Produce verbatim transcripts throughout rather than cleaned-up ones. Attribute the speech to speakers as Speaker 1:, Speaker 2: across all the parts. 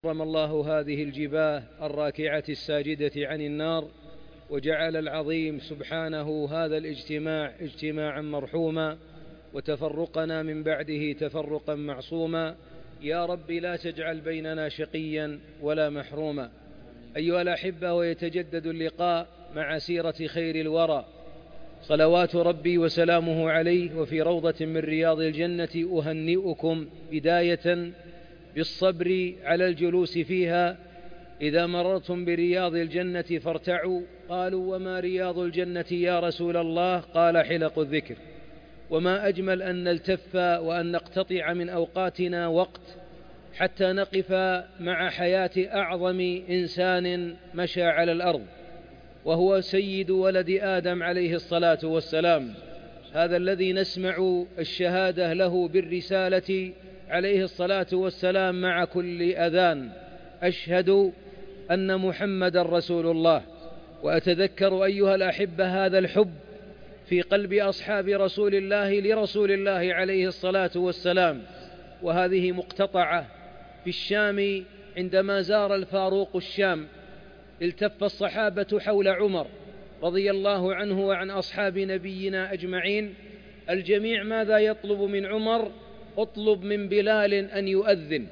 Speaker 1: حرم الله هذه الجباه الراكعة الساجدة عن النار، وجعل العظيم سبحانه هذا الاجتماع اجتماعا مرحوما، وتفرقنا من بعده تفرقا معصوما. يا رب لا تجعل بيننا شقيا ولا محروما. أيها الأحبة، ويتجدد اللقاء مع سيرة خير الورى صلوات ربي وسلامه عليه، وفي روضة من رياض الجنة أهنئكم بداية بالصبر على الجلوس فيها. إذا مررتم برياض الجنة فارتعوا. قالوا: وما رياض الجنة يا رسول الله؟ قال: حلق الذكر. وما أجمل أن نلتف وأن نقتطع من أوقاتنا وقت حتى نقف مع حياة أعظم إنسان مشى على الأرض، وهو سيد ولد آدم عليه الصلاة والسلام، هذا الذي نسمع الشهادة له بالرسالة عليه الصلاة والسلام مع كل أذان: أشهد أن محمد رسول الله. وأتذكر أيها الأحبة هذا الحب في قلب أصحاب رسول الله لرسول الله عليه الصلاة والسلام. وهذه مقتطعة في الشام عندما زار الفاروق الشام، التف الصحابة حول عمر رضي الله عنه وعن أصحاب نبينا أجمعين. الجميع ماذا يطلب من عمر؟ اطلب من بلال أن يؤذن.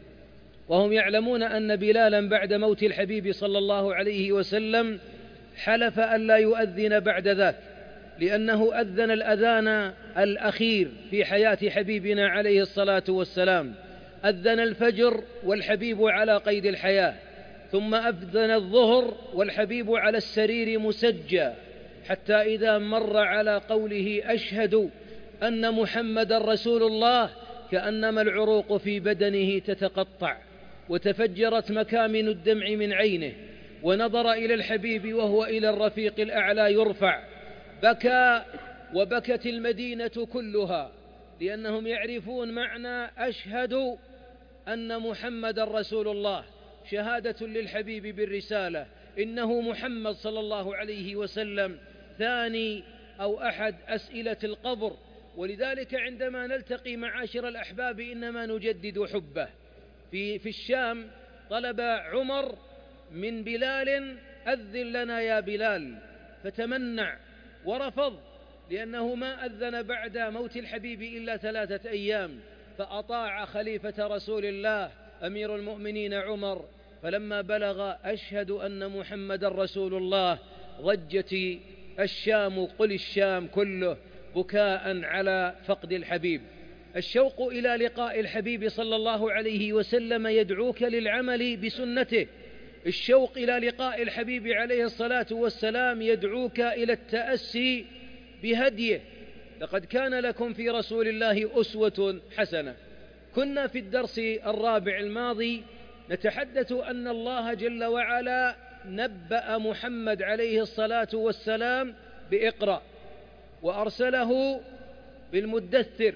Speaker 1: وهم يعلمون أن بلالا بعد موت الحبيب صلى الله عليه وسلم حلف أن لا يؤذن بعد ذاك، لأنه أذن الأذان الأخير في حياة حبيبنا عليه الصلاة والسلام. أذن الفجر والحبيب على قيد الحياة، ثم أذن الظهر والحبيب على السرير مسجى، حتى إذا مر على قوله أشهد أن محمد رسول الله كأنما العروق في بدنه تتقطع، وتفجرت مكامن الدمع من عينه، ونظر إلى الحبيب وهو إلى الرفيق الأعلى يرفع. بكى وبكت المدينة كلها، لأنهم يعرفون معنى أشهد أن محمد رسول الله، شهادة للحبيب بالرسالة، إنه محمد صلى الله عليه وسلم ثاني أو أحد أسئلة القبر. ولذلك عندما نلتقي معاشر الأحباب إنما نجدد حبه. في, في الشام طلب عمر من بلال: أذن لنا يا بلال، فتمنع ورفض، لأنه ما أذن بعد موت الحبيب إلا ثلاثة أيام. فأطاع خليفة رسول الله أمير المؤمنين عمر، فلما بلغ أشهد أن محمد رسول الله ضجت الشام، قل الشام كله، بكاء على فقد الحبيب. الشوق إلى لقاء الحبيب صلى الله عليه وسلم يدعوك للعمل بسنته. الشوق إلى لقاء الحبيب عليه الصلاة والسلام يدعوك إلى التأسي بهديه. لقد كان لكم في رسول الله أسوة حسنة. كنا في الدرس الرابع الماضي نتحدث أن الله جل وعلا نبأ محمد عليه الصلاة والسلام بإقرأ، وأرسله بالمدثر،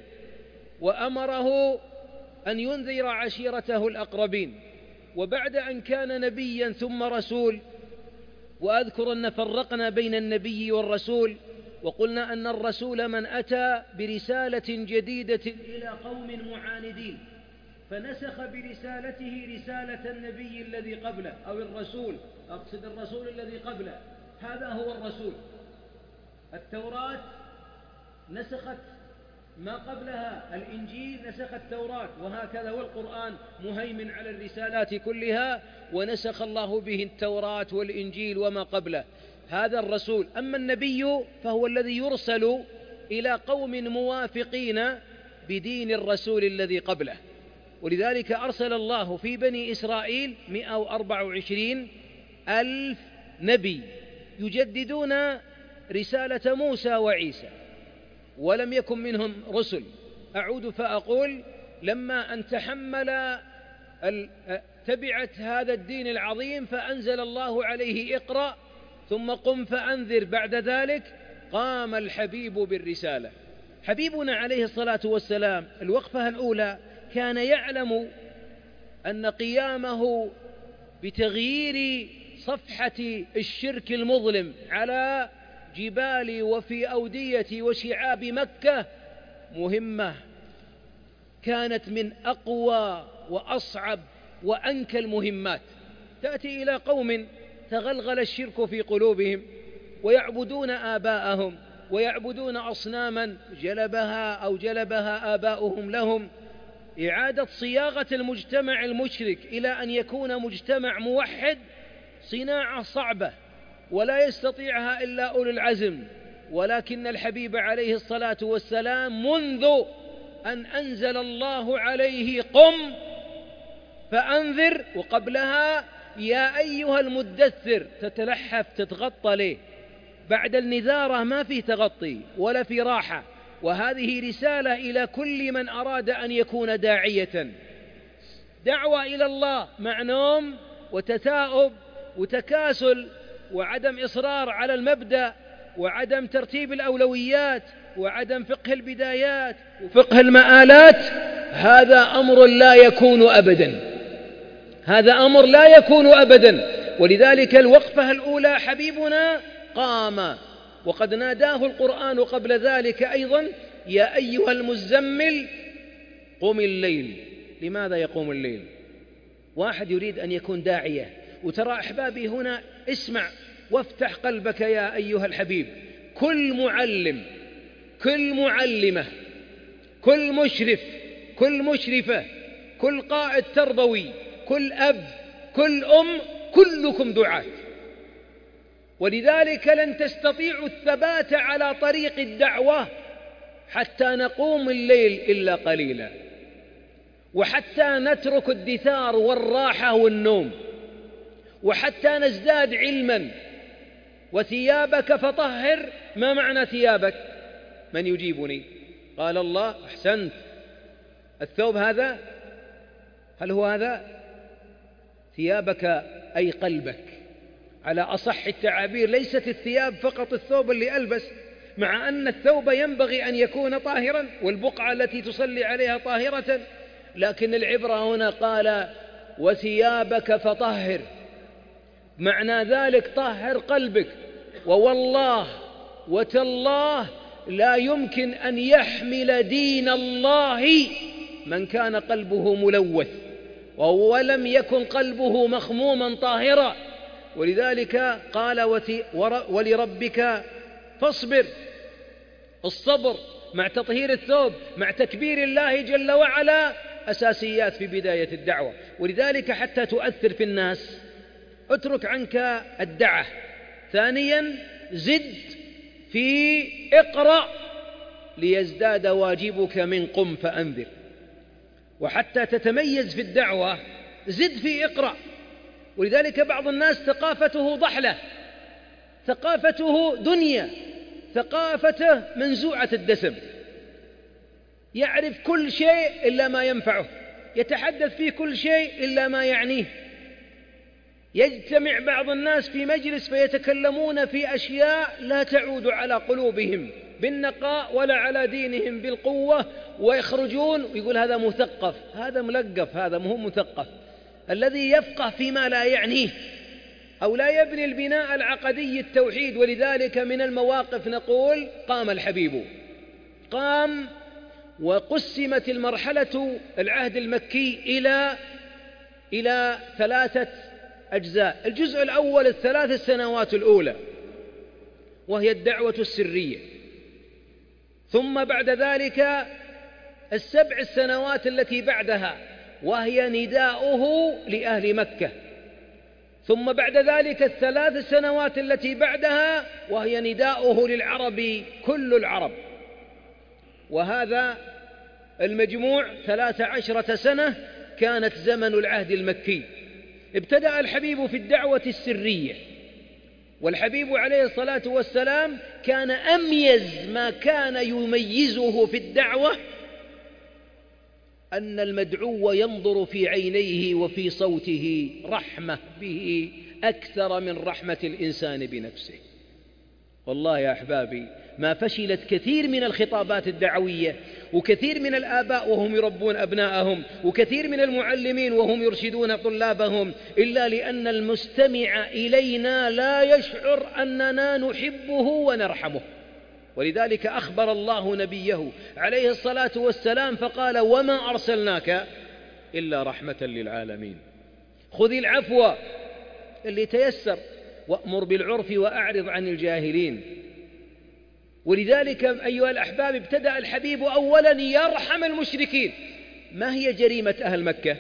Speaker 1: وأمره أن ينذر عشيرته الأقربين. وبعد أن كان نبيا ثم رسول، وأذكر أن فرقنا بين النبي والرسول، وقلنا أن الرسول من أتى برسالة جديدة إلى قوم معاندين فنسخ برسالته رسالة النبي الذي قبله، أو الرسول، أقصد الرسول الذي قبله، هذا هو الرسول. التوراة نسخت ما قبلها، الإنجيل نسخ التوراة، وهكذا. والقرآن مهيمن على الرسالات كلها، ونسخ الله به التوراة والإنجيل وما قبله، هذا الرسول. أما النبي فهو الذي يرسل إلى قوم موافقين بدين الرسول الذي قبله. ولذلك أرسل الله في بني إسرائيل مئة وأربعة وعشرين ألف نبي يجددون رسالة موسى وعيسى، ولم يكن منهم رسل. أعود فأقول: لما أن تحمل تبعت هذا الدين العظيم فأنزل الله عليه اقرأ ثم قم فأنذر، بعد ذلك قام الحبيب بالرسالة. حبيبنا عليه الصلاة والسلام الوقفة الأولى كان يعلم أن قيامه بتغيير صفحة الشرك المظلم على جبال وفي أودية وشعاب مكة مهمة كانت من أقوى وأصعب وأنكى المهمات. تأتي إلى قوم تغلغل الشرك في قلوبهم ويعبدون آباءهم ويعبدون أصناما جلبها أو جلبها آباؤهم لهم. إعادة صياغة المجتمع المشرك إلى أن يكون مجتمع موحد صناعة صعبة ولا يستطيعها إلا أولو العزم، ولكن الحبيب عليه الصلاة والسلام منذ أن أنزل الله عليه قم فأنذر، وقبلها يا أيها المدثر تتلحف تتغطى ليه. بعد النذارة ما في تغطي ولا في راحة، وهذه رسالة إلى كل من أراد أن يكون داعية. دعوة إلى الله مع نوم وتثاؤب وتكاسل وعدم إصرار على المبدأ وعدم ترتيب الأولويات وعدم فقه البدايات وفقه المآلات، هذا أمر لا يكون أبدا، هذا أمر لا يكون أبدا. ولذلك الوقفة الأولى حبيبنا قام، وقد ناداه القرآن قبل ذلك أيضا يا أيها المزمل قم الليل. لماذا يقوم الليل؟ واحد يريد أن يكون داعية، وترى أحبابي هنا اسمع وافتح قلبك يا أيها الحبيب، كل معلم كل معلمة كل مشرف كل مشرفة كل قائد تربوي كل أب كل أم كلكم دعاة، ولذلك لن تستطيعوا الثبات على طريق الدعوة حتى نقوم الليل إلا قليلا، وحتى نترك الدثار والراحة والنوم، وحتى نزداد علما. وثيابك فطهر، ما معنى ثيابك؟ من يجيبني؟ قال الله أحسنت. الثوب هذا، هل هو هذا؟ ثيابك أي قلبك، على أصح التعابير. ليست الثياب فقط الثوب اللي ألبس، مع أن الثوب ينبغي أن يكون طاهرا والبقعة التي تصلي عليها طاهرة، لكن العبرة هنا قال وثيابك فطهر، معنى ذلك طهر قلبك. ووالله وتالله لا يمكن أن يحمل دين الله من كان قلبه ملوث ولم يكن قلبه مخموما طاهرا. ولذلك قال ولربك فاصبر. الصبر مع تطهير الثوب مع تكبير الله جل وعلا أساسيات في بداية الدعوة. ولذلك حتى تؤثر في الناس اترك عنك الدعة. ثانيا زد في اقرأ ليزداد واجبك من قم فأنذر. وحتى تتميز في الدعوة زد في اقرأ. ولذلك بعض الناس ثقافته ضحلة، ثقافته دنيا، ثقافته منزوعة الدسم، يعرف كل شيء إلا ما ينفعه، يتحدث في كل شيء إلا ما يعنيه. يجتمع بعض الناس في مجلس فيتكلمون في أشياء لا تعود على قلوبهم بالنقاء ولا على دينهم بالقوة، ويخرجون ويقول هذا مثقف، هذا ملقف، هذا مو مثقف. الذي يفقه فيما لا يعنيه أو لا يبني البناء العقدي التوحيد. ولذلك من المواقف نقول قام الحبيب، قام. وقسمت المرحلة العهد المكي إلى إلى ثلاثة أجزاء. الجزء الأول الثلاث السنوات الأولى وهي الدعوة السرية، ثم بعد ذلك السبع السنوات التي بعدها وهي نداؤه لأهل مكة، ثم بعد ذلك الثلاث السنوات التي بعدها وهي نداؤه للعرب كل العرب. وهذا المجموع ثلاث عشرة سنة كانت زمن العهد المكي. ابتدأ الحبيب في الدعوة السرية، والحبيب عليه الصلاة والسلام كان أميز ما كان يميزه في الدعوة أن المدعو ينظر في عينيه وفي صوته رحمة به أكثر من رحمة الإنسان بنفسه. والله يا أحبابي ما فشلت كثير من الخطابات الدعوية، وكثير من الآباء وهم يربون أبناءهم، وكثير من المعلمين وهم يرشدون طلابهم، إلا لأن المستمع إلينا لا يشعر أننا نحبه ونرحمه. ولذلك أخبر الله نبيه عليه الصلاة والسلام فقال وما أرسلناك إلا رحمة للعالمين. خذ العفو اللي تيسر، وأمر بالعرف وأعرض عن الجاهلين. ولذلك أيها الأحباب ابتدأ الحبيب أولا يرحم المشركين. ما هي جريمة أهل مكة؟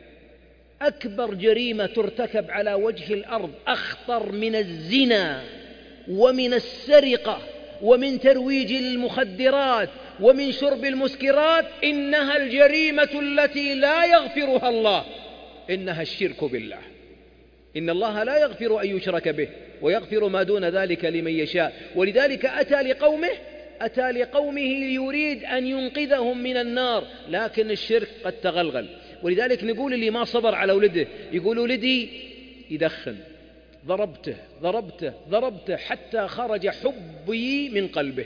Speaker 1: أكبر جريمة ترتكب على وجه الأرض، أخطر من الزنا ومن السرقة ومن ترويج المخدرات ومن شرب المسكرات، إنها الجريمة التي لا يغفرها الله، إنها الشرك بالله. إن الله لا يغفر أن يشرك به ويغفر ما دون ذلك لمن يشاء. ولذلك أتى لقومه أتى لقومه يريد أن ينقذهم من النار، لكن الشرك قد تغلغل. ولذلك نقول اللي ما صبر على ولده، يقول ولدي يدخن، ضربته ضربته ضربته حتى خرج حبي من قلبه.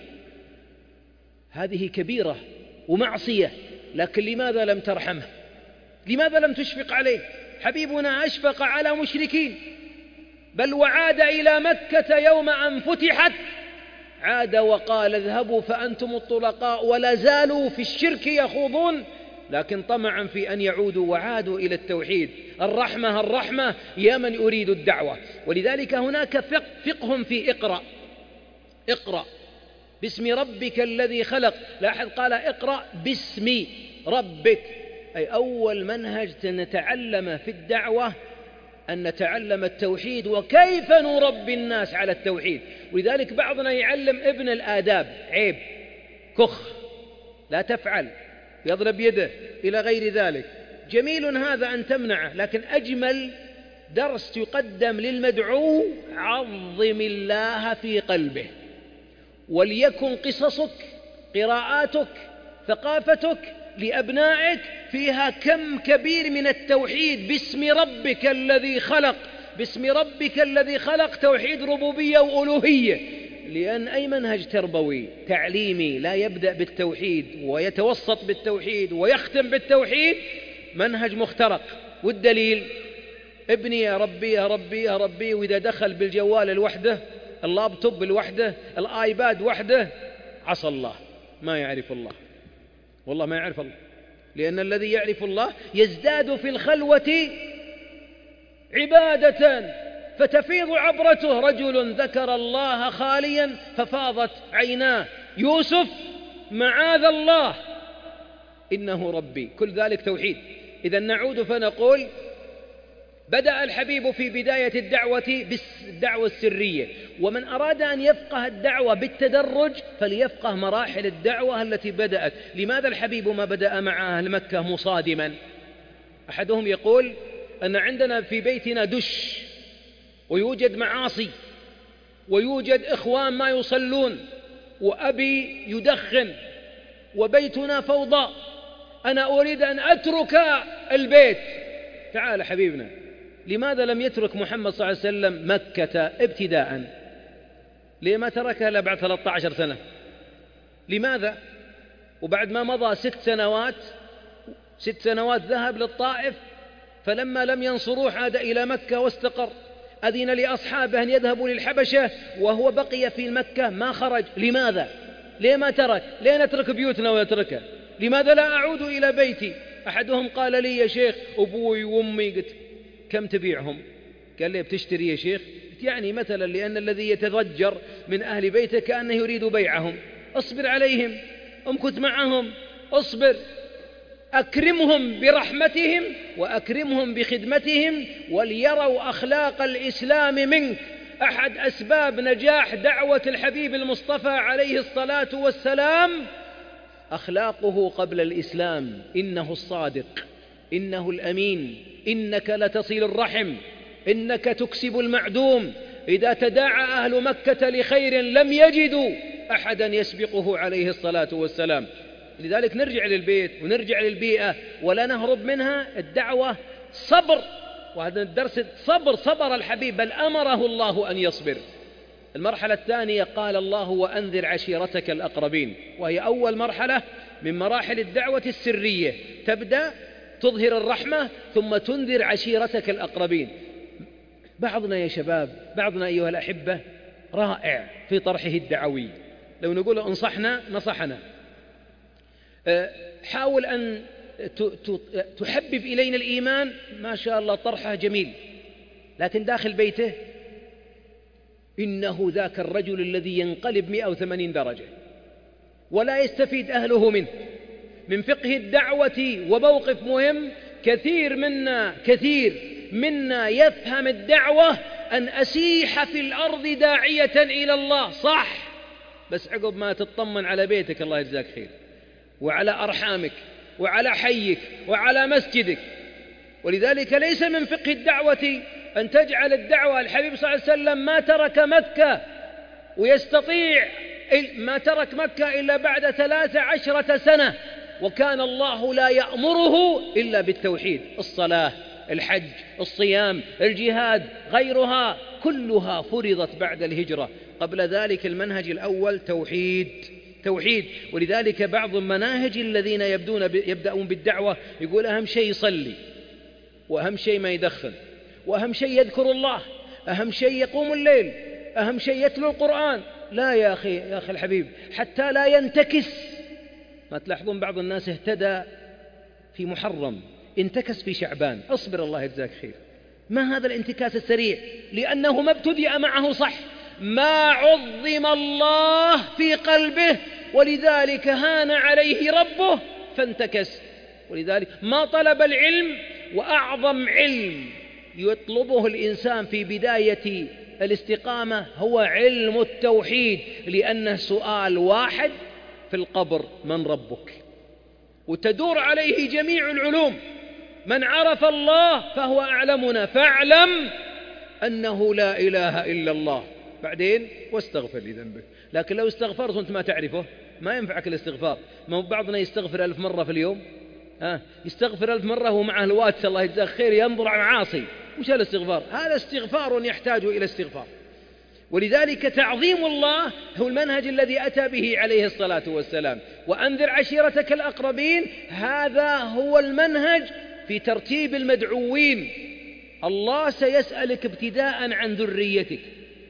Speaker 1: هذه كبيرة ومعصية، لكن لماذا لم ترحمه؟ لماذا لم تشفق عليه؟ حبيبنا أشفق على مشركين، بل وعاد إلى مكة يوم أن فتحت، عاد وقال اذهبوا فأنتم الطلقاء، ولا زالوا في الشرك يخوضون، لكن طمعا في أن يعودوا وعادوا إلى التوحيد. الرحمة الرحمة يا من يريد الدعوة. ولذلك هناك فقه في اقرأ. اقرأ باسم ربك الذي خلق. لاحظ قال اقرأ باسم ربك، أي أول منهج نتعلم في الدعوة أن نتعلم التوحيد وكيف نربي الناس على التوحيد. ولذلك بعضنا يعلم ابن الآداب، عيب، كخ، لا تفعل، يضرب يده إلى غير ذلك. جميل هذا أن تمنعه، لكن أجمل درس يقدم للمدعو عظم الله في قلبه، وليكن قصصك، قراءاتك، ثقافتك لأبنائك فيها كم كبير من التوحيد. باسم ربك الذي خلق، باسم ربك الذي خلق، توحيد ربوبية وألوهية. لأن أي منهج تربوي تعليمي لا يبدأ بالتوحيد ويتوسط بالتوحيد ويختم بالتوحيد منهج مخترق. والدليل ابني يا ربي يا ربي يا ربي، وإذا دخل بالجوال الوحده، اللابتوب الوحده، الآيباد وحده، عصى الله، ما يعرف الله، والله ما يعرف الله. لأن الذي يعرف الله يزداد في الخلوة عبادة فتفيض عبرته. رجل ذكر الله خاليا ففاضت عيناه. يوسف معاذ الله إنه ربي. كل ذلك توحيد. إذا نعود فنقول بدأ الحبيب في بداية الدعوة بالدعوة السرية، ومن أراد أن يفقه الدعوة بالتدرج فليفقه مراحل الدعوة التي بدأت. لماذا الحبيب ما بدأ مع أهل مكة مصادما؟ أحدهم يقول أن عندنا في بيتنا دش، ويوجد معاصي، ويوجد إخوان ما يصلون، وأبي يدخن، وبيتنا فوضى، أنا أريد أن أترك البيت. تعال حبيبنا، لماذا لم يترك محمد صلى الله عليه وسلم مكة ابتداء؟ ليه ما تركها إلا بعد ثلاثة عشر سنة؟ لماذا؟ وبعد ما مضى ست سنوات ست سنوات ذهب للطائف، فلما لم ينصروه عاد إلى مكة واستقر. أذن لأصحابه أن يذهبوا للحبشة وهو بقي في مكة ما خرج. لماذا؟ ليه ما ترك؟ ليه نترك بيوتنا ويتركها؟ لماذا لا أعود إلى بيتي؟ أحدهم قال لي يا شيخ أبوي وأمي. قلت كم تبيعهم؟ قال لي بتشتري يا شيخ؟ قلت يعني مثلا لأن الذي يتضجر من أهل بيته كأنه يريد بيعهم. أصبر عليهم، امكث معهم، أصبر، أكرمهم برحمتهم وأكرمهم بخدمتهم وليروا أخلاق الإسلام منك. أحد أسباب نجاح دعوة الحبيب المصطفى عليه الصلاة والسلام أخلاقه قبل الإسلام. إنه الصادق، إنه الأمين، إنك لتصل الرحم، إنك تكسب المعدوم. إذا تداعى أهل مكة لخير لم يجدوا أحدا يسبقه عليه الصلاة والسلام. لذلك نرجع للبيت ونرجع للبيئة ولا نهرب منها. الدعوة صبر، وهذا الدرس صبر. صبر الحبيب بل أمره الله أن يصبر. المرحلة الثانية قال الله وأنذر عشيرتك الأقربين، وهي أول مرحلة من مراحل الدعوة السرية. تبدأ تظهر الرحمة ثم تنذر عشيرتك الأقربين. بعضنا يا شباب، بعضنا أيها الأحبة رائع في طرحه الدعوي. لو نقول انصحنا نصحنا. حاول أن تحبب إلينا الإيمان، ما شاء الله طرحه جميل، لكن داخل بيته إنه ذاك الرجل الذي ينقلب مئة وثمانين درجة ولا يستفيد أهله منه. من فقه الدعوة وموقف مهم، كثير منا كثير منا يفهم الدعوة أن أسيح في الأرض داعية إلى الله، صح، بس عقب ما تطمن على بيتك الله يجزاك خير، وعلى أرحامك، وعلى حيك، وعلى مسجدك. ولذلك ليس من فقه الدعوة أن تجعل الدعوة، الحبيب صلى الله عليه وسلم ما ترك مكة ويستطيع ما ترك مكة إلا بعد ثلاث عشرة سنة، وكان الله لا يأمره إلا بالتوحيد. الصلاة، الحج، الصيام، الجهاد، غيرها كلها فرضت بعد الهجرة. قبل ذلك المنهج الأول توحيد توحيد. ولذلك بعض المناهج الذين يبدون يبدأون بالدعوة يقول أهم شيء يصلي، وأهم شيء ما يدخن، وأهم شيء يذكر الله، أهم شيء يقوم الليل، أهم شيء يتلو القرآن. لا يا أخي يا أخي الحبيب، حتى لا ينتكس. ما تلاحظون بعض الناس اهتدى في محرم انتكس في شعبان؟ اصبر الله يجزاك خير. ما هذا الانتكاس السريع؟ لأنه ما ابتدأ معه صح، ما عظم الله في قلبه، ولذلك هان عليه ربه فانتكس. ولذلك ما طلب العلم، وأعظم علم يطلبه الإنسان في بداية الاستقامة هو علم التوحيد، لأنه سؤال واحد في القبر: من ربك؟ وتدور عليه جميع العلوم. من عرف الله فهو أعلمنا، فاعلم أنه لا إله إلا الله. بعدين واستغفر لذنبك. لكن لو استغفرت وأنت ما تعرفه ما ينفعك الاستغفار. ما بعضنا يستغفر ألف مرة في اليوم، ها يستغفر ألف مرة ومعه الواتس الله يجزاك خير ينظر على معاصي. وش الاستغفار؟ هذا استغفار يحتاج إلى استغفار. ولذلك تعظيم الله هو المنهج الذي أتى به عليه الصلاة والسلام. وأنذر عشيرتك الأقربين، هذا هو المنهج في ترتيب المدعوين. الله سيسألك ابتداء عن ذريتك.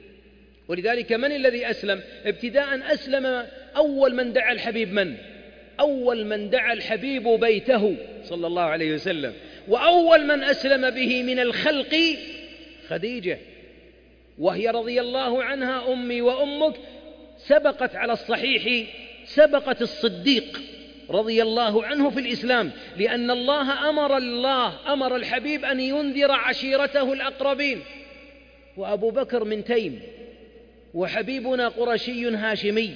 Speaker 1: ولذلك من الذي أسلم؟ ابتداء أسلم أول من دعا الحبيب من؟ أول من دعا الحبيب بيته صلى الله عليه وسلم. وأول من أسلم به من الخلق خديجة، وهي رضي الله عنها أمي وأمك سبقت على الصحيح، سبقت الصديق رضي الله عنه في الإسلام، لأن الله أمر الله أمر الحبيب أن ينذر عشيرته الأقربين. وأبو بكر من تيم، وحبيبنا قرشي هاشمي،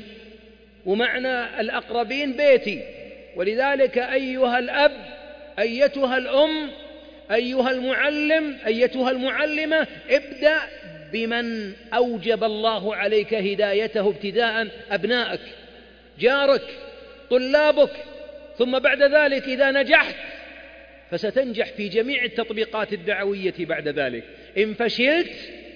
Speaker 1: ومعنى الأقربين بيتي. ولذلك أيها الأب، أيتها الأم، أيها المعلم، أيتها المعلمة، ابدأ بمن أوجب الله عليك هدايته ابتداء: أبنائك، جارك، طلابك. ثم بعد ذلك إذا نجحت فستنجح في جميع التطبيقات الدعوية بعد ذلك. إن فشلت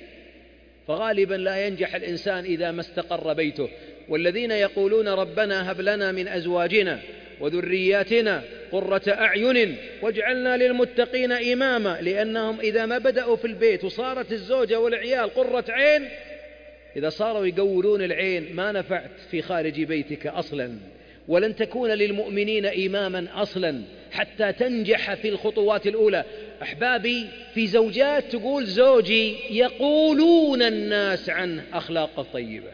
Speaker 1: فغالبا لا ينجح الإنسان إذا ما استقر بيته. والذين يقولون ربنا هب لنا من أزواجنا وذرياتنا قرة أعين واجعلنا للمتقين إماما، لأنهم إذا ما بدأوا في البيت وصارت الزوجة والعيال قرة عين، إذا صاروا يقولون العين ما نفعت في خارج بيتك أصلا، ولن تكون للمؤمنين إماما أصلا حتى تنجح في الخطوات الأولى. أحبابي، في زوجات تقول زوجي يقولون الناس عنه أخلاقه طيبة.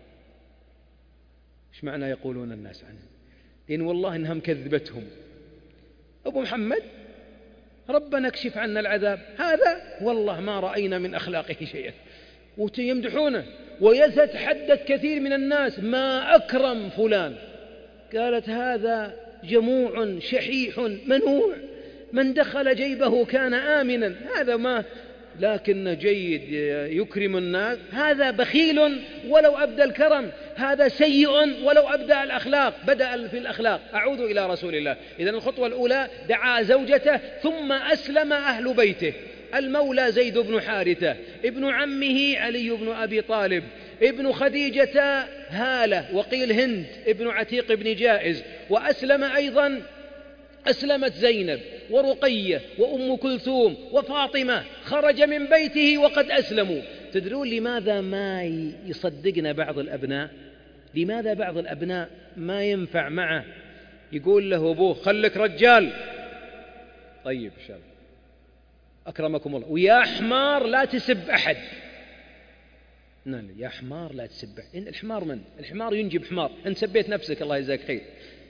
Speaker 1: إيش معنى يقولون الناس عنه؟ إن والله إنها مكذبتهم. أبو محمد ربنا اكشف عنا العذاب، هذا والله ما رأينا من أخلاقه شيئا، ويمدحونه. ويتحدث كثير من الناس: ما أكرم فلان. قالت: هذا جموع شحيح منوع، من دخل جيبه كان آمنا. هذا ما لكن جيد يكرم الناس. هذا بخيل ولو أبدى الكرم، هذا سيء ولو أبدى الأخلاق. بدأ في الأخلاق. أعود إلى رسول الله. إذن الخطوة الأولى دعا زوجته، ثم أسلم أهل بيته: المولى زيد بن حارثة، ابن عمه علي بن أبي طالب، ابن خديجة هالة، وقيل هند ابن عتيق بن جائز. وأسلم أيضا أسلمت زينب ورقية وأم كلثوم وفاطمة، خرج من بيته وقد أسلموا. تدرون لماذا ما يصدقنا بعض الأبناء؟ لماذا بعض الأبناء ما ينفع معه؟ يقول له أبوه: خلك رجال، طيب إن شاء الله أكرمكم الله. ويا حمار لا تسب أحد. نعم يا حمار لا تسب أحد. الحمار من؟ الحمار ينجب حمار، أنت سبيت نفسك الله يجزاك خير.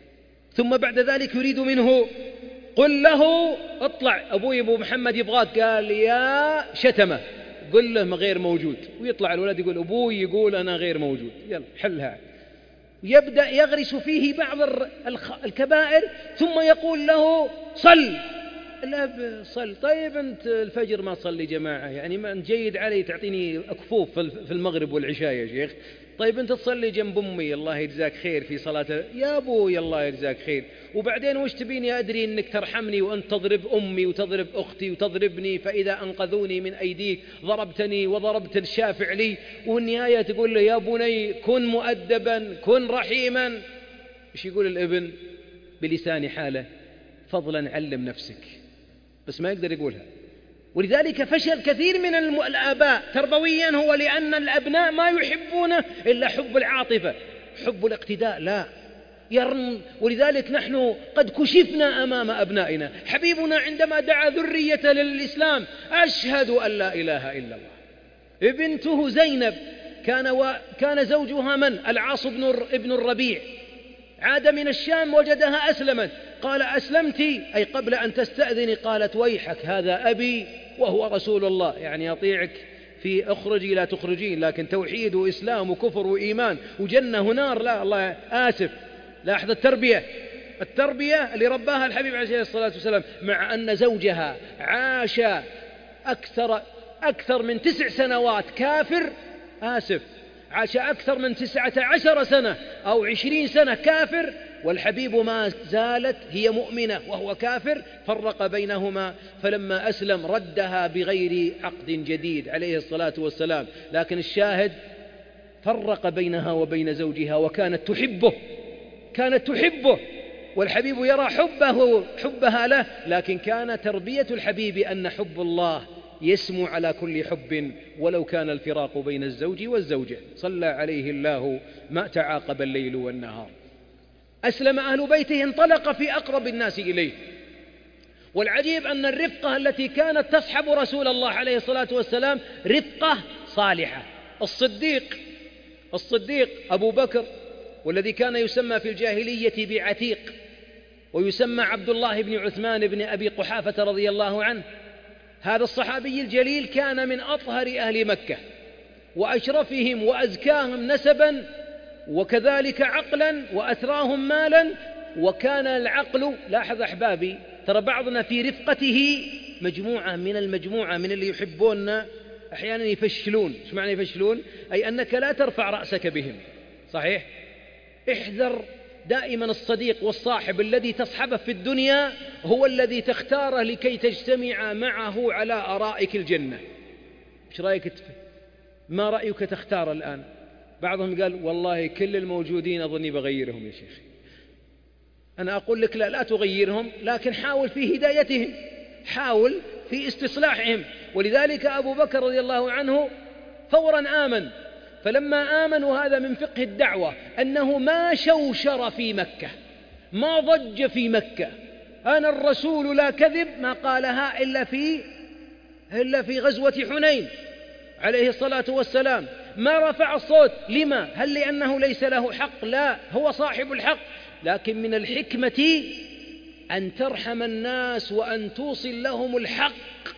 Speaker 1: ثم بعد ذلك يريد منه قل له اطلع أبوي أبو محمد يبغاك، قال يا شتمه قل له ما غير موجود، ويطلع الولد يقول أبوي يقول أنا غير موجود، يلا حلها. يبدأ يغرس فيه بعض الكبائر ثم يقول له صل. الأب صل. طيب أنت الفجر ما تصلي جماعة، يعني ما أنت جيد علي تعطيني أكفوف في المغرب والعشاء يا شيخ. طيب أنت تصلي جنب أمي الله يجزاك خير في صلاة يا أبوي الله يجزاك خير، وبعدين وش تبيني أدري أنك ترحمني وأنت تضرب أمي وتضرب أختي وتضربني، فإذا أنقذوني من أيديك ضربتني وضربت الشافع لي، والنهاية تقول له يا بني كن مؤدبا كن رحيما. إيش يقول الابن بلسان حاله؟ فضلا علم نفسك، بس ما يقدر يقولها. ولذلك فشل كثير من الآباء تربويا هو لأن الأبناء ما يحبونه إلا حب العاطفة، حب الاقتداء لا يرن. ولذلك نحن قد كشفنا أمام أبنائنا. حبيبنا عندما دعا ذرية للإسلام أشهد أن لا إله إلا الله. بنته زينب كان, و... كان زوجها من؟ العاص بن ابن الربيع، عاد من الشام وجدها أسلمت، قال أسلمتي أي قبل أن تستأذني؟ قالت ويحك هذا أبي وهو رسول الله، يعني أطيعك في أخرجي لا تخرجين، لكن توحيد وإسلام وكفر وإيمان وجنة ونار لا، الله آسف. لاحظ التربية، التربية اللي رباها الحبيب عليه الصلاة والسلام، مع أن زوجها عاش أكثر, أكثر من تسع سنوات كافر، آسف عاش أكثر من تسعة عشر سنة أو عشرين سنة كافر، والحبيب ما زالت هي مؤمنة وهو كافر، فرق بينهما. فلما أسلم ردها بغير عقد جديد عليه الصلاة والسلام، لكن الشاهد فرق بينها وبين زوجها، وكانت تحبه، كانت تحبه والحبيب يرى حبه حبها له، لكن كان تربية الحبيب أن حب الله يسمو على كل حب ولو كان الفراق بين الزوج والزوجة. صلى عليه الله ما تعاقب الليل والنهار. أسلم أهل بيته، انطلق في أقرب الناس إليه. والعجيب أن الرفقة التي كانت تصحب رسول الله عليه الصلاة والسلام رفقة صالحة. الصديق الصديق أبو بكر، والذي كان يسمى في الجاهلية بعتيق، ويسمى عبد الله بن عثمان بن أبي قحافة رضي الله عنه، هذا الصحابي الجليل كان من أطهر أهل مكة وأشرفهم وأزكاهم نسبا، وكذلك عقلا وأثراهم مالا. وكان العقل، لاحظ أحبابي ترى بعضنا في رفقته مجموعة من المجموعة من اللي يحبوننا أحيانا يفشلون. إيش معنى يفشلون؟ أي أنك لا ترفع رأسك بهم، صحيح؟ احذر دائما الصديق والصاحب الذي تصحبه في الدنيا هو الذي تختاره لكي تجتمع معه على أرائك الجنة. إيش رأيك؟ ما رأيك تختار الآن؟ بعضهم قال والله كل الموجودين أظني بغيرهم يا شيخ. أنا أقول لك لا، لا تغيرهم، لكن حاول في هدايتهم، حاول في استصلاحهم. ولذلك أبو بكر رضي الله عنه فورا آمن. فلما آمن، وهذا من فقه الدعوة أنه ما شوشر في مكة، ما ضج في مكة، أنا الرسول لا كذب، ما قالها إلا في إلا في غزوة حنين عليه الصلاة والسلام. ما رفع الصوت. لما؟ هل لأنه ليس له حق؟ لا، هو صاحب الحق، لكن من الحكمة أن ترحم الناس وأن توصل لهم الحق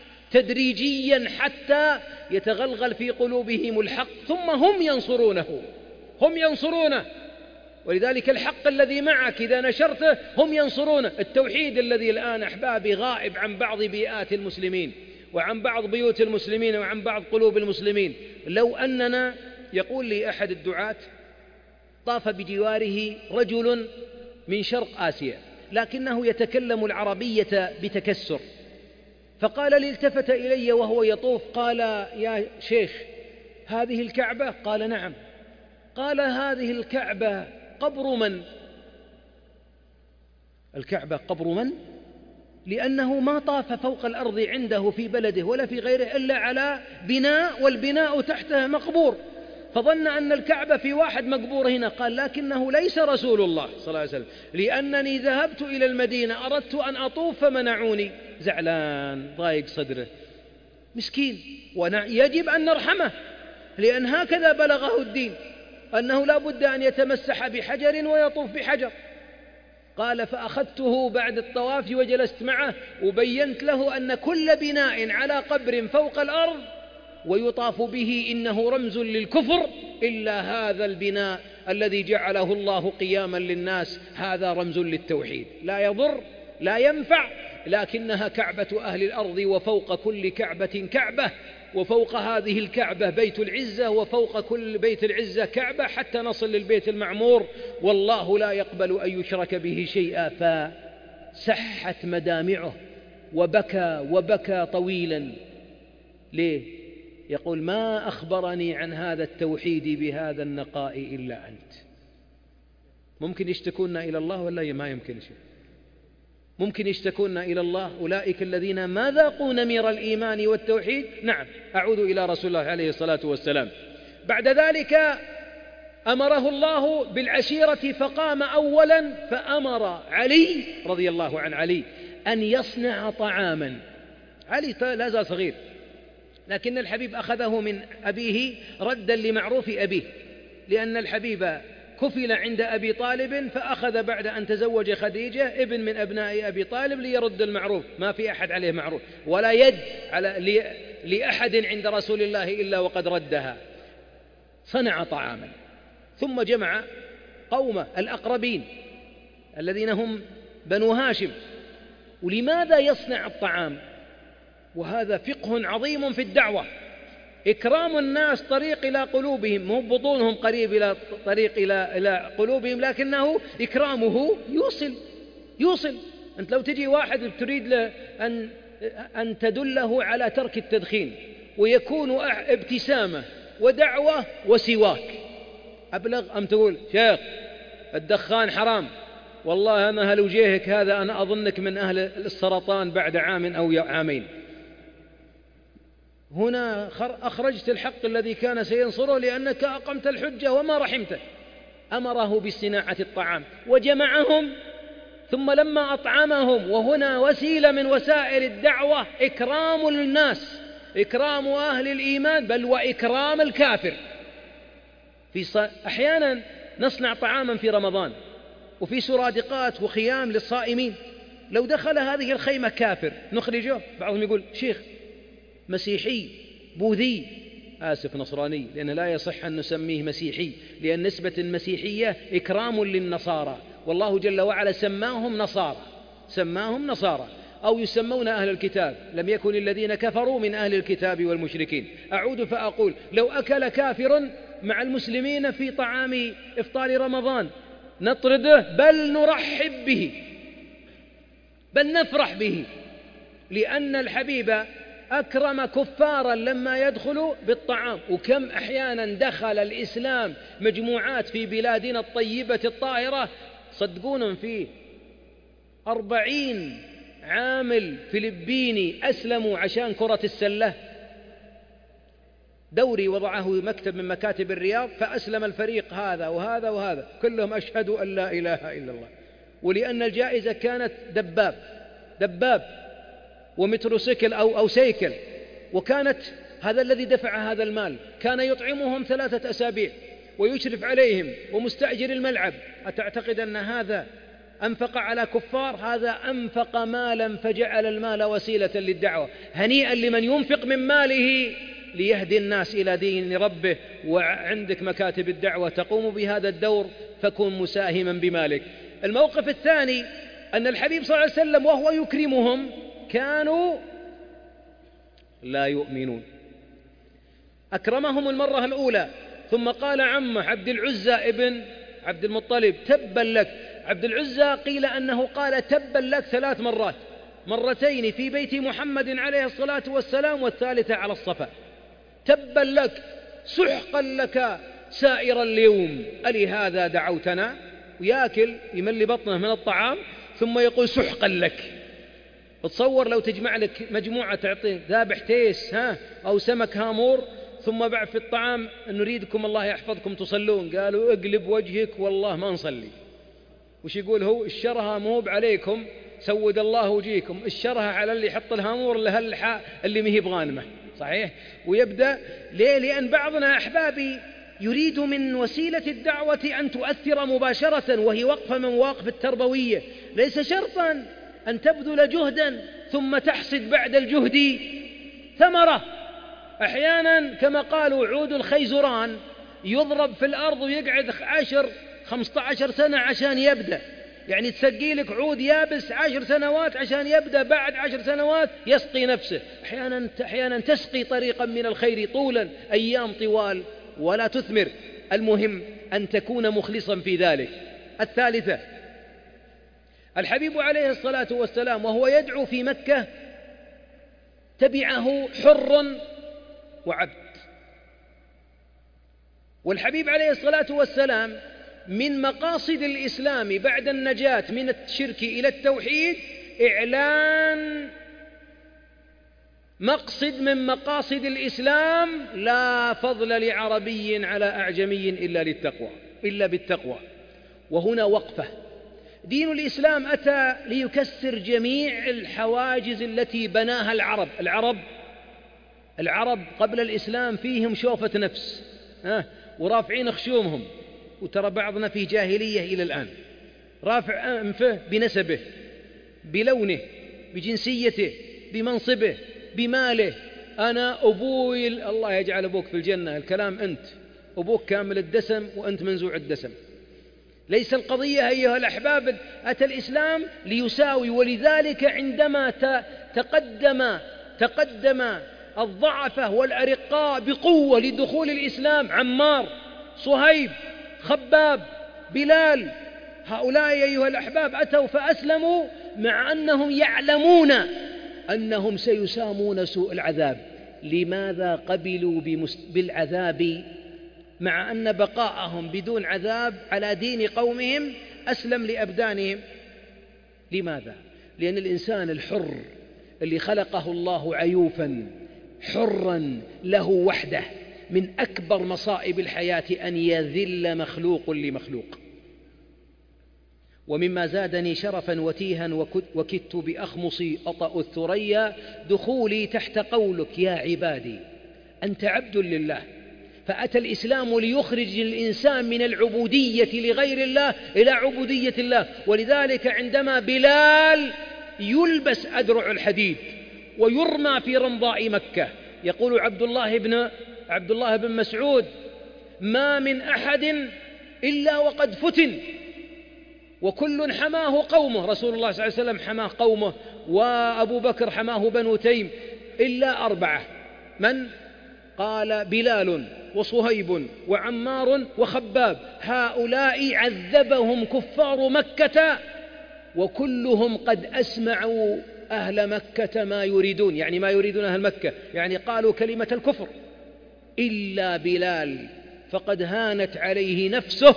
Speaker 1: تدريجيا حتى يتغلغل في قلوبهم الحق، ثم هم ينصرونه هم ينصرونه ولذلك الحق الذي معك إذا نشرته هم ينصرونه. التوحيد الذي الآن أحبابي غائب عن بعض بيئات المسلمين وعن بعض بيوت المسلمين وعن بعض قلوب المسلمين. لو أننا، يقول لي أحد الدعاة، طاف بجواره رجل من شرق آسيا لكنه يتكلم العربية بتكسر، فقال لي، التفت إلي وهو يطوف قال يا شيخ هذه الكعبة؟ قال نعم. قال هذه الكعبة قبر من؟ الكعبة قبر من؟ لأنه ما طاف فوق الأرض عنده في بلده ولا في غيره إلا على بناء، والبناء تحته مقبور، فظن أن الكعبة في واحد مقبور هنا. قال لكنه ليس رسول الله صلى الله عليه وسلم، لأنني ذهبت إلى المدينة أردت أن أطوف فمنعوني. زعلان ضايق صدره مسكين، ويجب أن نرحمه، لأن هكذا بلغه الدين أنه لا بد أن يتمسح بحجر ويطوف بحجر. قال فأخذته بعد الطواف وجلست معه وبينت له أن كل بناء على قبر فوق الأرض ويطاف به إنه رمز للكفر، إلا هذا البناء الذي جعله الله قياما للناس هذا رمز للتوحيد، لا يضر لا ينفع، لكنها كعبة أهل الأرض، وفوق كل كعبة كعبة، وفوق هذه الكعبة بيت العزة، وفوق كل بيت العزة كعبة، حتى نصل للبيت المعمور، والله لا يقبل أن يشرك به شيئا. فسحت مدامعه وبكى وبكى طويلا. ليه؟ يقول ما أخبرني عن هذا التوحيد بهذا النقاء إلا أنت. ممكن يشتكون إلى الله ولا ما يمكن شيء؟ ممكن يشتكون إلى الله أولئك الذين ما ذاقوا نمير الإيمان والتوحيد؟ نعم. أعود إلى رسول الله عليه الصلاة والسلام. بعد ذلك أمره الله بالعشيرة، فقام أولا فأمر علي رضي الله عن علي أن يصنع طعاما. علي لا زال صغير، لكن الحبيب أخذه من أبيه ردا لمعروف أبيه، لأن الحبيب كفل عند أبي طالب، فأخذ بعد أن تزوج خديجة ابن من أبناء أبي طالب ليرد المعروف، ما في أحد عليه معروف ولا يد على لأحد عند رسول الله إلا وقد ردها. صنع طعاما ثم جمع قومه الأقربين الذين هم بنو هاشم. ولماذا يصنع الطعام؟ وهذا فقه عظيم في الدعوة. إكرام الناس طريق إلى قلوبهم، مو بطونهم قريب إلى طريق إلى إلى قلوبهم، لكنه إكرامه يوصل يوصل. أنت لو تجي واحد تريد له أن أن تدله على ترك التدخين، ويكون ابتسامة ودعوة وسواك أبلغ، أم تقول شيخ الدخان حرام، والله أنا هل وجهك هذا أنا أظنك من أهل السرطان بعد عام أو عامين. هنا أخرجت الحق الذي كان سينصره لأنك أقمت الحجة وما رحمته. أمره بصناعة الطعام وجمعهم، ثم لما أطعمهم، وهنا وسيلة من وسائل الدعوة إكرام الناس، إكرام أهل الإيمان، بل وإكرام الكافر. في ص... أحيانا نصنع طعاما في رمضان وفي سرادقات وخيام للصائمين، لو دخل هذه الخيمة كافر نخرجه. بعضهم يقول شيخ مسيحي بوذي، آسف نصراني، لأن لا يصح أن نسميه مسيحي، لأن نسبة المسيحية إكرام للنصارى، والله جل وعلا سماهم نصارى سماهم نصارى أو يسمون أهل الكتاب، لم يكن الذين كفروا من أهل الكتاب والمشركين. أعود فأقول لو أكل كافر مع المسلمين في طعام إفطار رمضان نطرده، بل نرحب به، بل نفرح به، لأن الحبيب أكرم كفارا لما يدخلوا بالطعام. وكم أحيانا دخل الإسلام مجموعات في بلادنا الطيبة الطاهرة، صدقون فيه أربعين عامل فلبيني أسلموا عشان كرة السلة. دوري وضعه مكتب من مكاتب الرياض، فأسلم الفريق هذا وهذا وهذا، كلهم أشهدوا أن لا إله إلا الله. ولأن الجائزة كانت دباب دباب ومتروسيكل أو, أو سيكل، وكانت هذا الذي دفع هذا المال كان يطعمهم ثلاثة أسابيع ويشرف عليهم ومستأجر الملعب. أتعتقد أن هذا أنفق على كفار؟ هذا أنفق مالا فجعل المال وسيلة للدعوة. هنيئا لمن ينفق من ماله ليهدي الناس إلى دين ربه. وعندك مكاتب الدعوة تقوم بهذا الدور، فكن مساهما بمالك. الموقف الثاني أن الحبيب صلى الله عليه وسلم وهو يكرمهم كانوا لا يؤمنون. أكرمهم المرة الأولى، ثم قال عمه عبد العزى ابن عبد المطلب تبا لك. عبد العزى قيل أنه قال تبا لك ثلاث مرات، مرتين في بيت محمد عليه الصلاة والسلام، والثالثة على الصفا. تبا لك، سحقا لك سائر اليوم، ألهذا دعوتنا؟ وياكل يملي بطنه من الطعام ثم يقول سحقا لك. تصور لو تجمع لك مجموعة تعطيه ذابح تيس ها أو سمك هامور، ثم بعد في الطعام نريدكم الله يحفظكم تصلون، قالوا اقلب وجهك والله ما نصلي. وش يقول هو؟ الشرها موب عليكم، سود الله وجيكم، الشرها على اللي يحط الهامور لهالحا اللي مهي بغانمه، صحيح؟ ويبدأ ليه؟ لأن بعضنا أحبابي يريد من وسيلة الدعوة أن تؤثر مباشرة، وهي وقفة من مواقف التربوية. ليس شرطا أن تبذل جهدا ثم تحصد بعد الجهد ثمرة. أحيانا كما قالوا عود الخيزران يضرب في الأرض ويقعد عشر خمسة عشر سنة عشان يبدأ، يعني تسقي لك عود يابس عشر سنوات عشان يبدأ بعد عشر سنوات يسقي نفسه. أحيانا أحيانا تسقي طريقا من الخير طولا أيام طوال ولا تثمر. المهم أن تكون مخلصا في ذلك. الثالثة، الحبيب عليه الصلاة والسلام وهو يدعو في مكة تبعه حر وعبد، والحبيب عليه الصلاة والسلام من مقاصد الإسلام بعد النجاة من الشرك إلى التوحيد إعلان مقصد من مقاصد الإسلام: لا فضل لعربي على أعجمي إلا للتقوى إلا بالتقوى. وهنا وقفة. دين الإسلام أتى ليكسر جميع الحواجز التي بناها العرب. العرب العرب قبل الإسلام فيهم شوفة نفس، ها، ورافعين خشومهم، وترى بعضنا في جاهلية إلى الآن، رافع أنفه بنسبه، بلونه، بجنسيته، بمنصبه، بماله. أنا أبوي، الله يجعل أبوك في الجنة، الكلام أنت، أبوك كامل الدسم وأنت منزوع الدسم. ليس القضية أيها الأحباب، أتى الإسلام ليساوي. ولذلك عندما تقدم تقدم الضعفة والأرقاء بقوة لدخول الإسلام، عمار، صهيب، خباب، بلال، هؤلاء أيها الأحباب أتوا فأسلموا مع أنهم يعلمون أنهم سيسامون سوء العذاب. لماذا قبلوا بالعذاب مع أن بقاءهم بدون عذاب على دين قومهم أسلم لأبدانهم؟ لماذا؟ لأن الإنسان الحر اللي خلقه الله عيوفا حرا له وحده، من أكبر مصائب الحياة أن يذل مخلوق لمخلوق. ومما زادني شرفا وتيها وكدت بأخمصي أطأ الثريا دخولي تحت قولك يا عبادي أنت عبد لله. فأتى الإسلام ليخرج الإنسان من العبودية لغير الله إلى عبودية الله. ولذلك عندما بلال يلبس أدرع الحديد ويرمى في رمضاء مكة، يقول عبد الله بن عبد الله بن مسعود: ما من أحد إلا وقد فتن وكل حماه قومه. رسول الله صلى الله عليه وسلم حماه قومه، وأبو بكر حماه بنو تيم، إلا أربعة. من؟ قال: بلال وصهيب وعمار وخباب. هؤلاء عذبهم كفار مكة وكلهم قد أسمعوا أهل مكة ما يريدون، يعني ما يريدون أهل مكة، يعني قالوا كلمة الكفر، إلا بلال فقد هانت عليه نفسه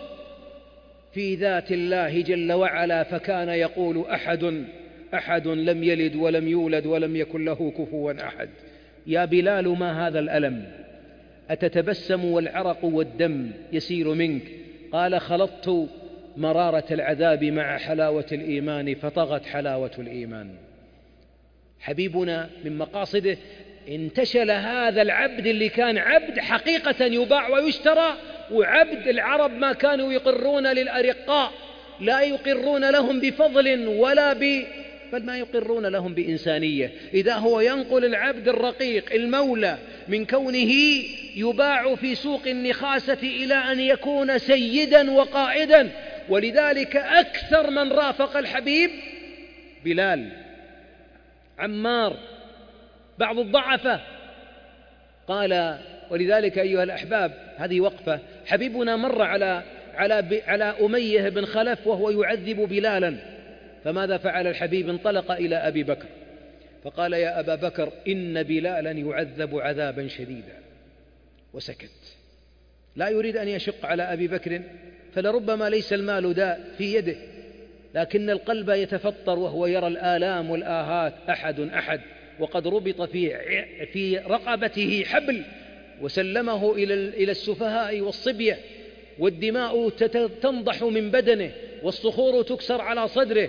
Speaker 1: في ذات الله جل وعلا، فكان يقول: أحد أحد لم يلد ولم يولد ولم يكن له كفوا أحد. يا بلال ما هذا الألم؟ أتتبسم والعرق والدم يسيل منك؟ قال: خلطت مرارة العذاب مع حلاوة الإيمان فطغت حلاوة الإيمان. حبيبنا من مقاصده انتشل هذا العبد اللي كان عبد حقيقة يباع ويشترى، وعبد العرب ما كانوا يقرون للأرقاء، لا يقرون لهم بفضل ولا ب بل ما يقرون لهم بإنسانية. إذا هو ينقل العبد الرقيق المولى من كونه يباع في سوق النخاسة إلى أن يكون سيدا وقائدا. ولذلك أكثر من رافق الحبيب بلال، عمار، بعض الضعفة. قال: ولذلك أيها الأحباب هذه وقفة. حبيبنا مر على على على أمية بن خلف وهو يعذب بلالا، فماذا فعل الحبيب؟ انطلق إلى أبي بكر فقال: يا أبا بكر إن بلالا يعذب عذابا شديدا، وسكت. لا يريد أن يشق على أبي بكر، فلربما ليس المال داء في يده، لكن القلب يتفطر وهو يرى الآلام والآهات. أحد أحد وقد ربط في في رقبته حبل وسلمه إلى إلى السفهاء والصبية، والدماء تنضح من بدنه والصخور تكسر على صدره.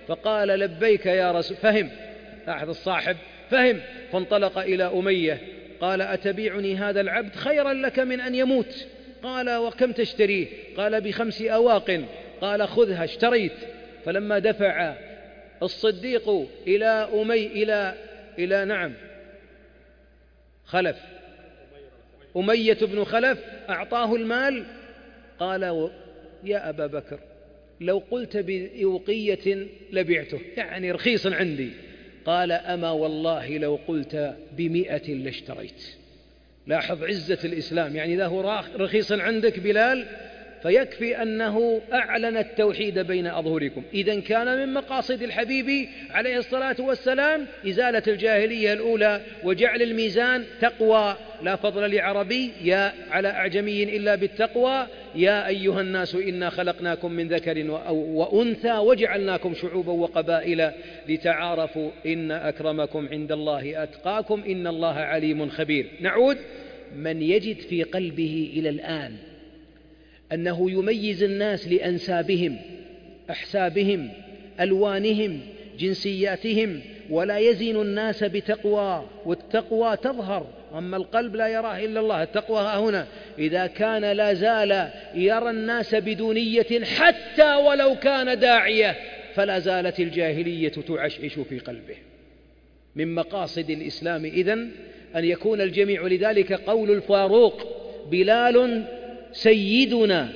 Speaker 1: فقال لبيك يا رسول. فهم أحد الصاحب فهم، فانطلق إلى أمية قال أتبيعني هذا العبد خيرا لك من أن يموت؟ قال وكم تشتريه؟ قال بخمس أواق. قال خذها. اشتريت. فلما دفع الصديق إلى أمي إلى إلى نعم خلف أمية بن خلف أعطاه المال. قال يا أبا بكر لو قلت بأوقية لبعته، يعني رخيص عندي. قال أما والله لو قلت بمئة لاشتريت. لاحظ عزة الإسلام، يعني إذا هو رخيص عندك بلال فيكفي أنه أعلن التوحيد بين أظهركم. إذن كان من مقاصد الحبيب عليه الصلاة والسلام إزالة الجاهلية الأولى وجعل الميزان تقوى. لا فضل لعربي يا على أعجمي إلا بالتقوى. يا أيها الناس إنا خلقناكم من ذكر وأنثى وجعلناكم شعوبا وقبائل لتعارفوا إن أكرمكم عند الله أتقاكم إن الله عليم خبير. نعود. من يجد في قلبه إلى الآن أنه يميز الناس لأنسابهم، أحسابهم، ألوانهم، جنسياتهم، ولا يزين الناس بتقوى، والتقوى تظهر أما القلب لا يراه إلا الله. التقوى ها هنا. إذا كان لا زال يرى الناس بدونية حتى ولو كان داعية فلا زالت الجاهلية تعشعش في قلبه. من مقاصد الإسلام إذن أن يكون الجميع. لذلك قول الفاروق بلال سيدنا،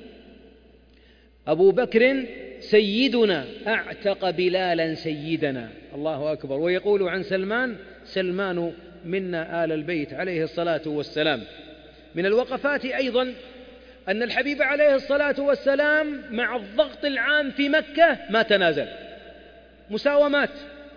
Speaker 1: أبو بكر سيدنا، أعتق بلالا سيدنا. الله أكبر. ويقول عن سلمان سلمان منا آل البيت عليه الصلاة والسلام. من الوقفات أيضا أن الحبيب عليه الصلاة والسلام مع الضغط العام في مكة ما تنازل. مساومات،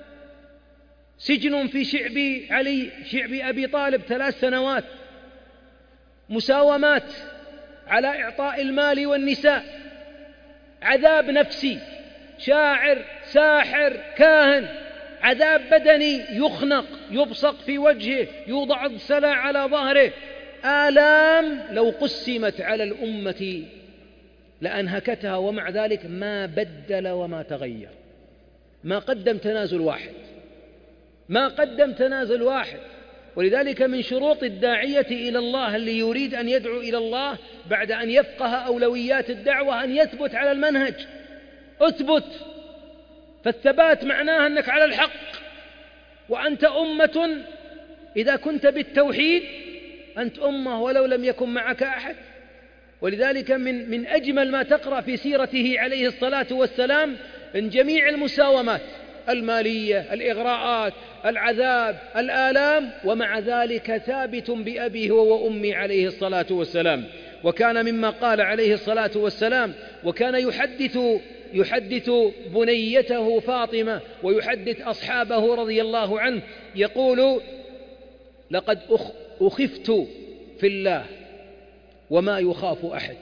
Speaker 1: سجن في شعب علي شعب أبي طالب ثلاث سنوات، مساومات على إعطاء المال والنساء، عذاب نفسي، شاعر، ساحر، كاهن، عذاب بدني، يخنق، يبصق في وجهه، يوضع السلع على ظهره، آلام لو قسمت على الأمة لأنهكتها. ومع ذلك ما بدل وما تغير، ما قدم تنازل واحد، ما قدم تنازل واحد. ولذلك من شروط الداعية إلى الله اللي يريد أن يدعو إلى الله بعد أن يفقه أولويات الدعوة أن يثبت على المنهج. أثبت. فالثبات معناه أنك على الحق، وأنت أمة. إذا كنت بالتوحيد أنت أمة ولو لم يكن معك أحد. ولذلك من, من أجمل ما تقرأ في سيرته عليه الصلاة والسلام من جميع المساومات المالية، الإغراءات، العذاب، الآلام، ومع ذلك ثابت بأبيه وأمي عليه الصلاة والسلام. وكان مما قال عليه الصلاة والسلام، وكان يحدث يحدث بنيته فاطمة ويحدث أصحابه رضي الله عنه، يقول لقد أخفت في الله وما يخاف أحد،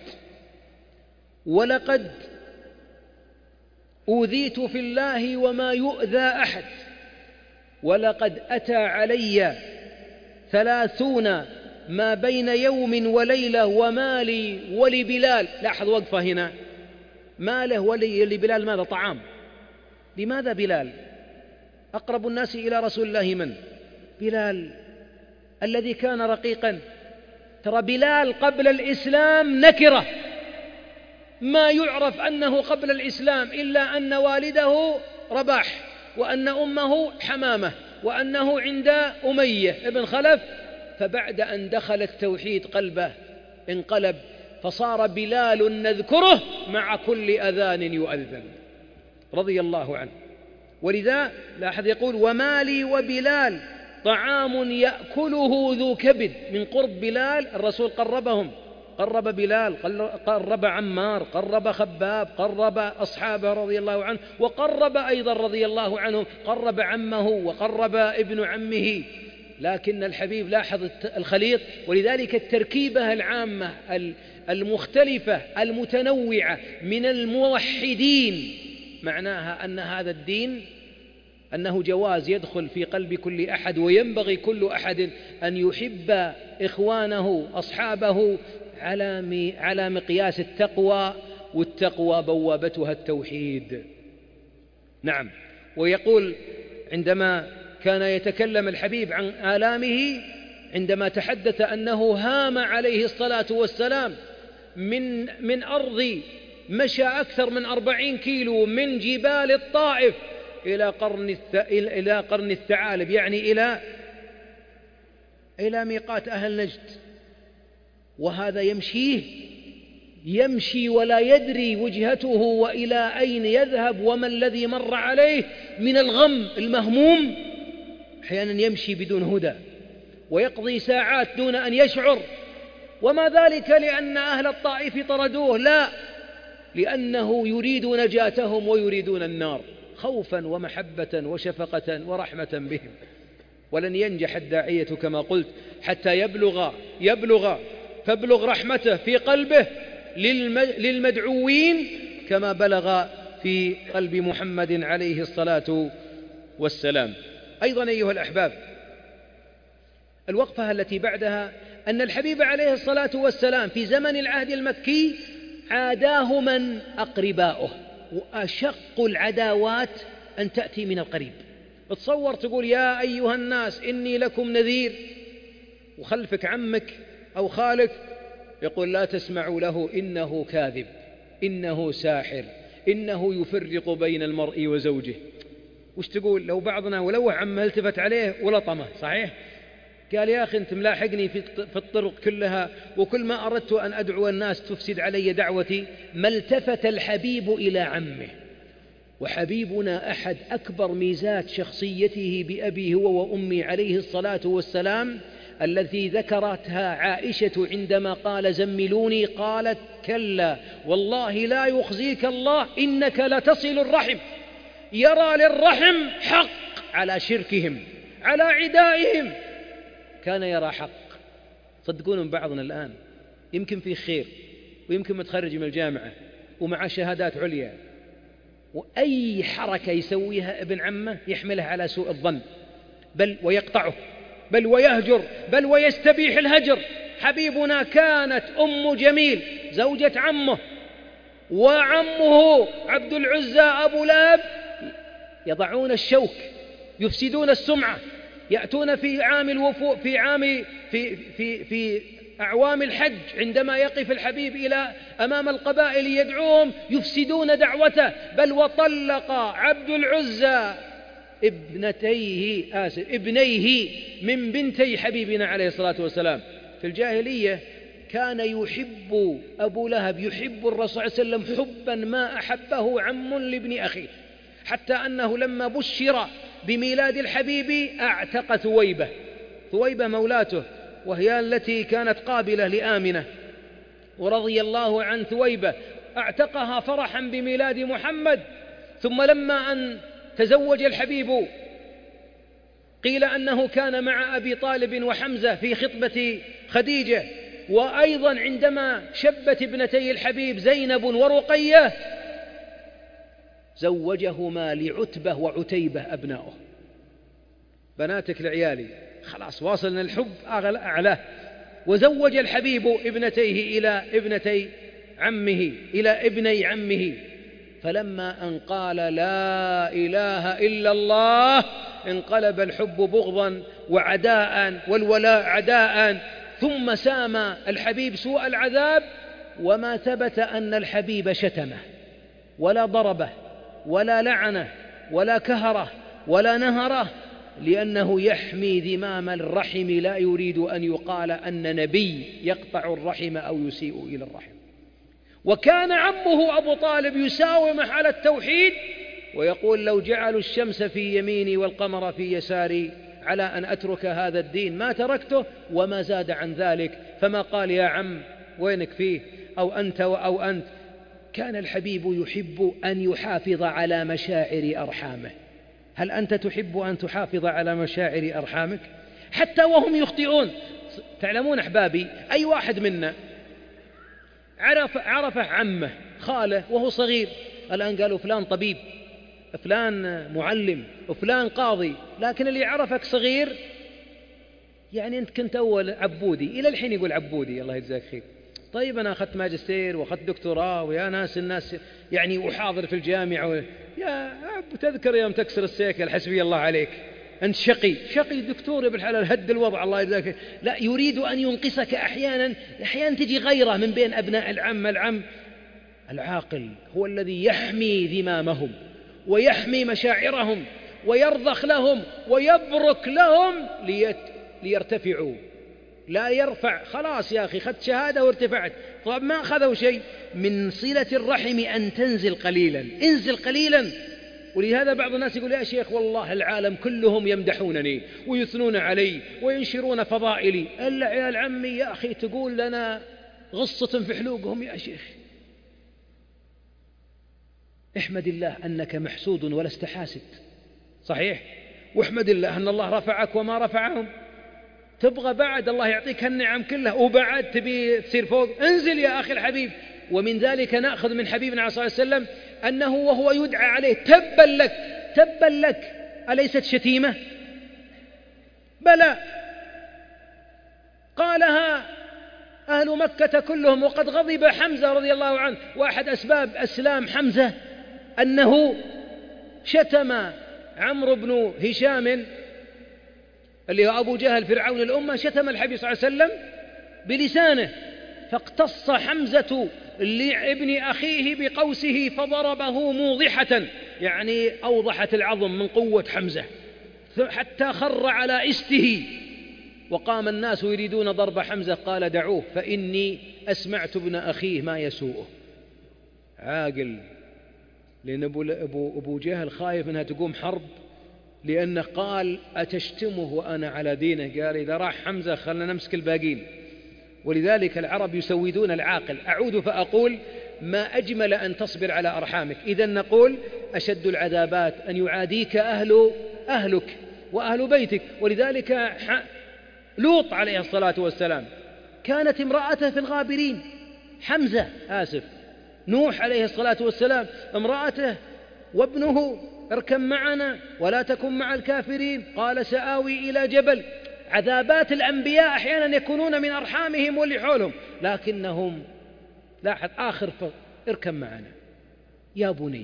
Speaker 1: ولقد أوذيت في الله وما يؤذى أحد، ولقد أتى علي ثلاثون ما بين يوم وليلة ومالي ولبلال. لاحظ وقفة هنا، ماله ولبلال ماذا؟ طعام. لماذا بلال؟ أقرب الناس إلى رسول الله من؟ بلال الذي كان رقيقا. ترى بلال قبل الإسلام نكرة، ما يعرف أنه قبل الإسلام إلا أن والده رباح، وأن أمه حمامة، وأنه عند أمية ابن خلف. فبعد أن دخل التوحيد قلبه انقلب، فصار بلال نذكره مع كل أذان يؤذن رضي الله عنه. ولذا لاحظ يقول ومالي وبلال طعام يأكله ذو كبد. من قرب بلال الرسول قربهم، قرب بلال، قرب عمار، قرب خباب، قرب أصحابه رضي الله عنه، وقرب أيضا رضي الله عنه قرب عمه وقرب ابن عمه. لكن الحبيب لاحظ الخليط. ولذلك التركيبة العامة المختلفة المتنوعة من الموحدين معناها أن هذا الدين أنه جواز يدخل في قلب كل أحد، وينبغي كل أحد أن يحب إخوانه أصحابه على على مقياس التقوى، والتقوى بوابتها التوحيد. نعم. ويقول عندما كان يتكلم الحبيب عن آلامه عندما تحدث أنه هام عليه الصلاة والسلام من من أرض مشى أكثر من أربعين كيلو من جبال الطائف إلى قرن إلى قرن الثعالب، يعني إلى إلى ميقات أهل نجد، وهذا يمشيه يمشي ولا يدري وجهته وإلى أين يذهب وما الذي مر عليه من الغم المهموم. أحيانا يمشي بدون هدى ويقضي ساعات دون أن يشعر، وما ذلك لأن أهل الطائف طردوه، لا، لأنه يريد نجاتهم ويريدون النار خوفا ومحبة وشفقة ورحمة بهم. ولن ينجح الداعية كما قلت حتى يبلغ يبلغ فابلغ رحمته في قلبه للمدعوين كما بلغ في قلب محمد عليه الصلاة والسلام. أيضا أيها الأحباب، الوقفة التي بعدها أن الحبيب عليه الصلاة والسلام في زمن العهد المكي عاداه من أقرباؤه، وأشق العداوات أن تأتي من القريب. تصور تقول يا أيها الناس إني لكم نذير، وخلفك عمك أو خالك يقول لا تسمعوا له إنه كاذب، إنه ساحر، إنه يفرق بين المرء وزوجه. وش تقول لو بعضنا ولو عمه التفت عليه ولطمه؟ صحيح؟ قال يا أخي أنت ملاحقني في الطرق كلها، وكل ما أردت أن أدعو الناس تفسد علي دعوتي. ما التفت الحبيب إلى عمه، وحبيبنا أحد أكبر ميزات شخصيته بأبي هو وأمي عليه الصلاة والسلام التي ذكرتها عائشة عندما قال زملوني، قالت كلا والله لا يخزيك الله إنك لتصل الرحم. يرى للرحم حق على شركهم على عدائهم، كان يرى حق. صدقون من بعضنا الآن يمكن فيه خير ويمكن متخرج من الجامعة ومع شهادات عليا، وأي حركة يسويها ابن عمه يحملها على سوء الظن، بل ويقطعه، بل ويهجر، بل ويستبيح الهجر. حبيبنا كانت أم جميل زوجة عمه وعمه عبد العزى أبو لهب يضعون الشوك، يفسدون السمعة، يأتون في عام الوفو في عام في في في أعوام الحج عندما يقف الحبيب إلى أمام القبائل يدعوهم يفسدون دعوته. بل وطلق عبد العزى ابنتيه آسف ابنيه من بنتي حبيبنا عليه الصلاة والسلام. في الجاهلية كان يحب أبو لهب يحب الرسول صلى الله عليه وسلم حبا ما أحبه عم لابن أخيه، حتى أنه لما بشر بميلاد الحبيب أعتق ثويبة ثويبة مولاته، وهي التي كانت قابلة لآمنة، ورضي الله عن ثويبة، أعتقها فرحا بميلاد محمد. ثم لما أن تزوج الحبيب قيل أنه كان مع أبي طالب وحمزة في خطبة خديجة، وأيضا عندما شبت ابنتي الحبيب زينب ورقية زوجهما لعتبة وعتيبة أبناؤه. بناتك لعيالي، خلاص واصلنا الحب أعلاه. وزوج الحبيب ابنتيه إلى ابنتي عمه إلى ابني عمه، فلما أن قال لا إله إلا الله انقلب الحب بغضا وعداء والولاء عداء. ثم سام الحبيب سوء العذاب، وما ثبت أن الحبيب شتمه ولا ضربه ولا لعنه ولا كهره ولا نهره، لأنه يحمي ذمام الرحم، لا يريد أن يقال أن نبي يقطع الرحم أو يسيء إلى الرحم. وكان عمه أبو طالب يساومه على التوحيد ويقول لو جعلوا الشمس في يميني والقمر في يساري على أن أترك هذا الدين ما تركته، وما زاد عن ذلك. فما قال يا عم وينك فيه أو أنت أو أنت. كان الحبيب يحب أن يحافظ على مشاعر أرحامه. هل أنت تحب أن تحافظ على مشاعر أرحامك حتى وهم يخطئون؟ تعلمون أحبابي، أي واحد منا عرف عرفه عمه خاله وهو صغير، الآن قالوا فلان طبيب، فلان معلم، وفلان قاضي، لكن اللي عرفك صغير يعني أنت كنت أول عبودي، إلى الحين يقول عبودي الله يجزاك خير، طيب أنا أخذت ماجستير وأخذت دكتوراه ويا ناس الناس يعني أحاضر في الجامعة و... يا أب تذكر يوم تكسر السيكل حسبي الله عليك أنت شقي شقي دكتور يا بالحلال هد الوضع الله يجزاك. لا، يريد أن ينقصك أحيانا أحيانا تجي غيره من بين أبناء العم. العم العاقل هو الذي يحمي ذمامهم ويحمي مشاعرهم ويرضخ لهم ويبرك لهم ليت... ليرتفعوا. لا يرفع خلاص يا أخي خدت شهادة وارتفعت، طب ما أخذوا شيء. من صلة الرحم أن تنزل قليلا، انزل قليلا. ولهذا بعض الناس يقول يا شيخ والله العالم كلهم يمدحونني ويثنون علي وينشرون فضائلي. إلا يا العمي يا أخي تقول لنا غصة في حلوقهم يا شيخ. احمد الله أنك محسود ولست حاسد، صحيح، واحمد الله أن الله رفعك وما رفعهم. تبغى بعد الله يعطيك النعم كلها وبعد تبي تصير فوق، انزل يا أخي الحبيب. ومن ذلك نأخذ من حبيبنا صلى الله عليه وسلم أنه وهو يدعى عليه تبا لك تبا لك، أليست شتيمة؟ بلى، قالها أهل مكة كلهم. وقد غضب حمزة رضي الله عنه، وأحد أسباب أسلام حمزة أنه شتم عمرو بن هشام اللي هو أبو جهل فرعون الأمة، شتم الحبيب صلى الله عليه وسلم بلسانه، فاقتص حمزة لابن أخيه بقوسه فضربه موضحة، يعني أوضحت العظم من قوة حمزة حتى خر على إسته. وقام الناس يريدون ضرب حمزة، قال دعوه فإني أسمعت ابن أخيه ما يسوءه. عاقل، لأن أبو, أبو جهل خايف أنها تقوم حرب، لأنه قال أتشتمه وأنا على دينه. قال إذا راح حمزة خلنا نمسك الباقين. ولذلك العرب يسودون العاقل. أعود فأقول ما أجمل أن تصبر على أرحامك. إذا نقول أشد العذابات أن يعاديك أهل أهلك وأهل بيتك. ولذلك لوط عليه الصلاة والسلام كانت امرأته في الغابرين، حمزة آسف نوح عليه الصلاة والسلام امرأته وابنه اركب معنا ولا تكن مع الكافرين، قال سآوي إلى جبل. عذابات الأنبياء أحيانا يكونون من أرحامهم واللي حولهم، لكنهم لاحظ آخر اركب معنا يا بني،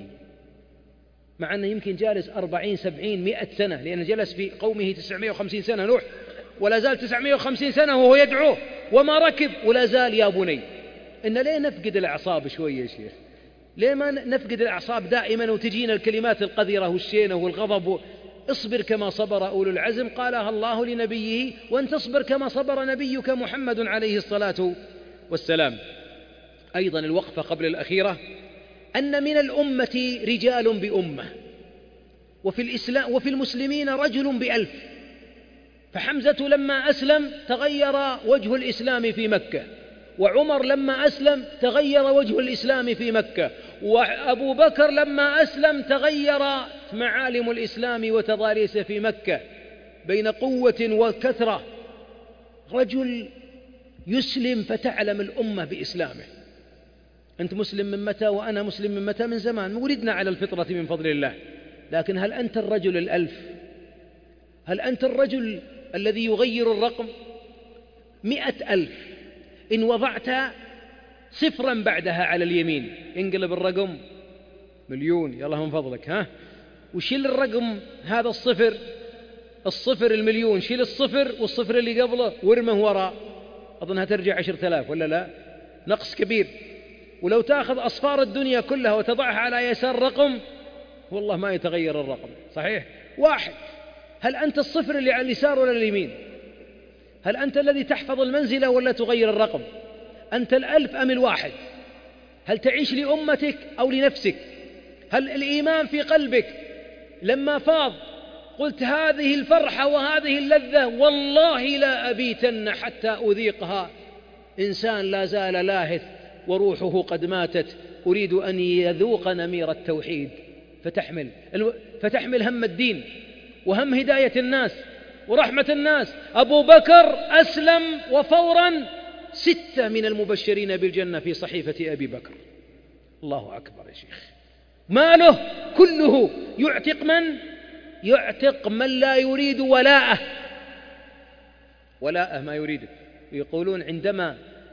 Speaker 1: مع أنه يمكن جالس أربعين سبعين مئة سنة، لأنه جلس في قومه تسعمائة وخمسين سنة نوح، ولا زال تسعمائة وخمسين سنة وهو يدعوه وما ركب ولا زال يا بني. إن ليه نفقد الأعصاب شوية يا شيخ؟ ليه ما نفقد الأعصاب دائما وتجينا الكلمات القذرة والشينة والغضب؟ اصبر كما صبر أولو العزم قالها الله لنبيه، وأن تصبر كما صبر نبيك محمد عليه الصلاة والسلام. أيضا الوقفة قبل الأخيرة أن من الأمة رجال بأمة، وفي الإسلام وفي المسلمين رجل بألف. فحمزة لما أسلم تغير وجه الإسلام في مكة، وعمر لما أسلم تغير وجه الإسلام في مكة، وأبو بكر لما أسلم تغير معالم الإسلام وتضاريسه في مكة بين قوة وكثرة. رجل يسلم فتعلم الأمة بإسلامه. أنت مسلم من متى وأنا مسلم من متى؟ من زمان، ولدنا على الفطرة من فضل الله. لكن هل أنت الرجل الألف؟ هل أنت الرجل الذي يغير الرقم؟ مئة ألف إن وضعت صفرا بعدها على اليمين انقلب الرقم مليون، يلا من فضلك ها، وشيل الرقم هذا الصفر، الصفر المليون، شيل الصفر والصفر اللي قبله وارمه وراء، أظنها ترجع عشرة آلاف ولا لا؟ نقص كبير. ولو تأخذ أصفار الدنيا كلها وتضعها على يسار رقم والله ما يتغير الرقم، صحيح؟ واحد. هل أنت الصفر اللي على اليسار ولا اليمين؟ هل أنت الذي تحفظ المنزلة ولا تغير الرقم؟ أنت الألف أم الواحد؟ هل تعيش لأمتك أو لنفسك؟ هل الإيمان في قلبك لما فاض قلت هذه الفرحة وهذه اللذة والله لا أبيتن حتى أذيقها إنسان لا زال لاهث وروحه قد ماتت، أريد أن يذوق نمير التوحيد، فتحمل فتحمل هم الدين وهم هداية الناس ورحمة الناس. أبو بكر أسلم وفورا ستة من المبشرين بالجنة في صحيفة أبي بكر. الله أكبر يا شيخ. ماله كله يعتق من؟ يعتق من لا يريد ولاءه، ولاءه ما يريده. يقولون عندما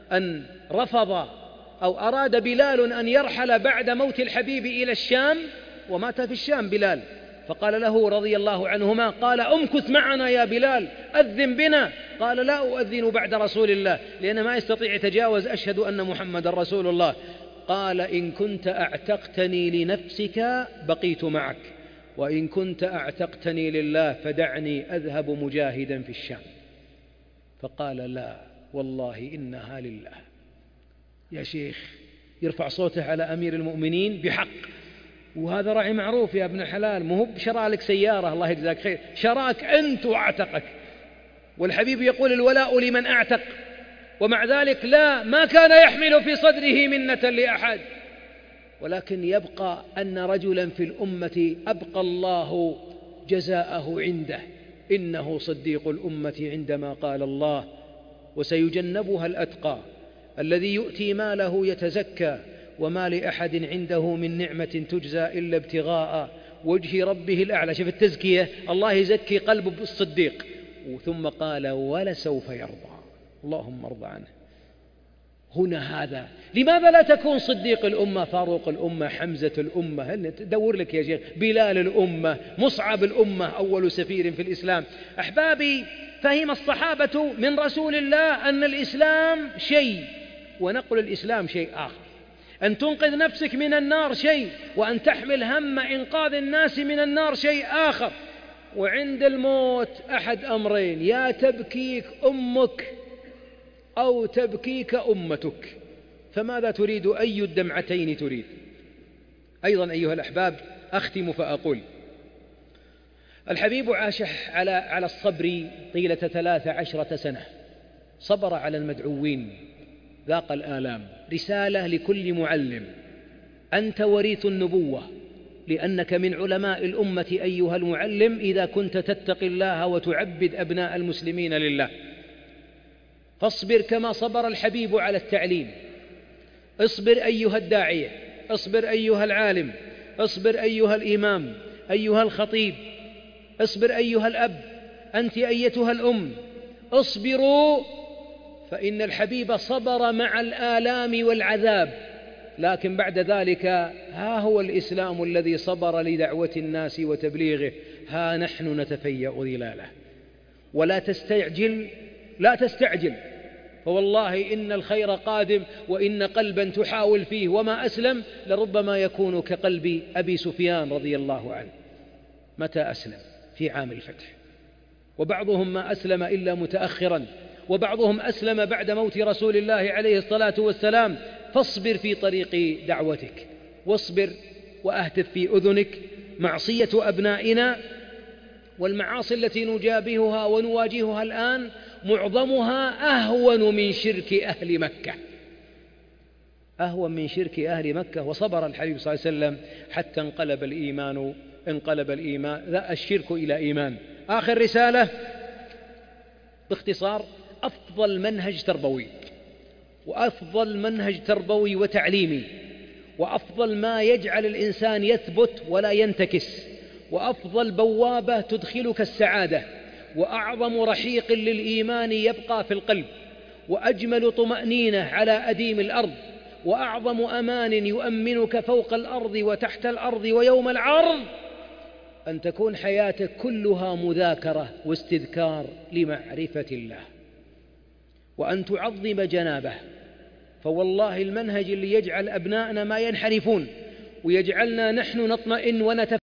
Speaker 1: أن رفض أو أراد بلال أن يرحل بعد موت الحبيب إلى الشام، ومات في الشام بلال، فقال له رضي الله عنهما، قال امكث معنا يا بلال، أذن بنا. قال لا أؤذن بعد رسول الله، لأنه ما يستطيع يتجاوز أشهد أن محمد رسول الله. قال إن كنت أعتقتني لنفسك بقيت معك، وإن كنت أعتقتني لله فدعني أذهب مجاهدا في الشام. فقال لا والله إنها لله. يا شيخ يرفع صوته على أمير المؤمنين بحق، وهذا راعي معروف يا ابن حلال، مو بشرى لك سيارة الله يجزاك خير، شراك أنت وأعتقك، والحبيب يقول الولاء لمن أعتق، ومع ذلك لا، ما كان يحمل في صدره منة لأحد. ولكن يبقى أن رجلا في الأمة أبقى الله جزاءه عنده، إنه صديق الأمة عندما قال الله وسيجنبها الأتقى الذي يؤتي ماله يتزكى وما لأحد عنده من نعمة تجزى إلا ابتغاء وجه ربه الأعلى. شوف التزكية، الله يزكي قلبه بالصديق. ثم قال ولسوف يرضى، اللهم ارضى عنه. هنا هذا لماذا لا تكون صديق الأمة، فاروق الأمة، حمزة الأمة؟ هل تدور لك يا شيخ بلال الأمة، مصعب الأمة، أول سفير في الإسلام. أحبابي، فهم الصحابة من رسول الله أن الإسلام شيء ونقل الإسلام شيء آخر، أن تنقذ نفسك من النار شيء، وأن تحمل هم إنقاذ الناس من النار شيء آخر. وعند الموت أحد أمرين، يا تبكيك أمك أو تبكيك أمتك، فماذا تريد؟ أي الدمعتين تريد؟ أيضا أيها الأحباب أختم فأقول الحبيب عاش على على الصبر طيلة ثلاث عشرة سنة، صبر على المدعوين، ذاق الآلام. رسالة لكل معلم، أنت وريث النبوة، لأنك من علماء الأمة أيها المعلم، إذا كنت تتقي الله وتعبد أبناء المسلمين لله. فاصبر كما صبر الحبيب على التعليم، اصبر أيها الداعية، اصبر أيها العالم، اصبر أيها الإمام، أيها الخطيب، اصبر أيها الأب، أنت أيتها الأم، اصبروا، فإن الحبيب صبر مع الآلام والعذاب، لكن بعد ذلك ها هو الإسلام الذي صبر لدعوة الناس وتبليغه، ها نحن نتفيأ ظلاله. ولا تستعجل، لا تستعجل، فوالله إن الخير قادم، وإن قلبا تحاول فيه وما أسلم لربما يكون كقلب أبي سفيان رضي الله عنه. متى أسلم؟ في عام الفتح، وبعضهم ما أسلم إلا متأخرا، وبعضهم أسلم بعد موت رسول الله عليه الصلاة والسلام. فاصبر في طريق دعوتك، واصبر وأهتف في أذنك معصية أبنائنا، والمعاصي التي نجابهها ونواجهها الآن معظمها أهون من شرك أهل مكة، أهون من شرك أهل مكة. وصبر الحبيب صلى الله عليه وسلم حتى انقلب الإيمان، انقلب الإيمان لا الشرك إلى إيمان. آخر رسالة باختصار، أفضل منهج تربوي وأفضل منهج تربوي وتعليمي، وأفضل ما يجعل الإنسان يثبت ولا ينتكس، وأفضل بوابة تدخلك السعادة، وأعظم رحيق للإيمان يبقى في القلب، وأجمل طمأنينة على أديم الأرض، وأعظم أمان يؤمنك فوق الأرض وتحت الأرض ويوم العرض، أن تكون حياتك كلها مذاكرة واستذكار لمعرفة الله، وأن تعظم جنابه. فوالله المنهج اللي يجعل أبنائنا ما ينحرفون، ويجعلنا نحن نطمئن ونتفكر